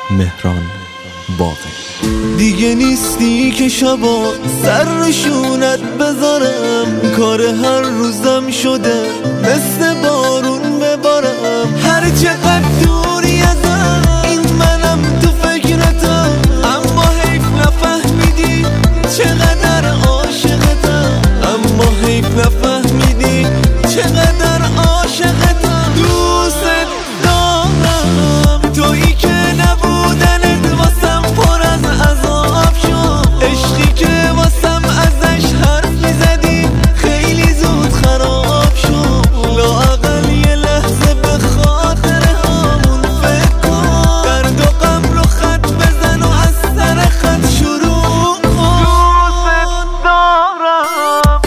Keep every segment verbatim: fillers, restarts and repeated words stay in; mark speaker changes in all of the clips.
Speaker 1: مهران باقری.
Speaker 2: دیگه نیستی که شبا سر روشونت بذارم، کار هر روزم شده مثل بارون ببارم. هر چقدر دوری ازم این منم تو فکرتم، اما حیف نفهمیدی چقدر عاشقتم، اما حیف نفهمیدی چقدر عاشقتم. دوست دارم تویی که نبودنت واسم پر از عذاب شد، عشقی که واسم ازش حرف میزدی خیلی زود خراب شد. لااقل یه لحظه به خاطر همون فکر کن، درد و غم رو خط بزن و از سر خط شروع کن. دوست دارم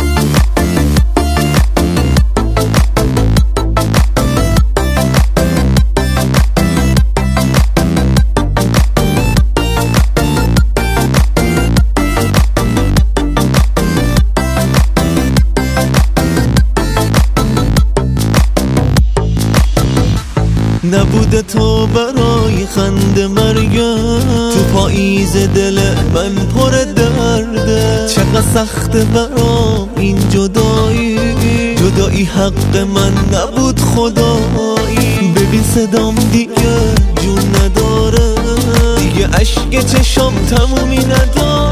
Speaker 2: نبوده تو برای خنده مرگم، تو پاییز دل من پر درده. چقدر سخته برام این جدایی، جدایی حق من نبود خدایی. ببین صدام دیگه جون نداره، دیگه اشک چشام تمومی نداره.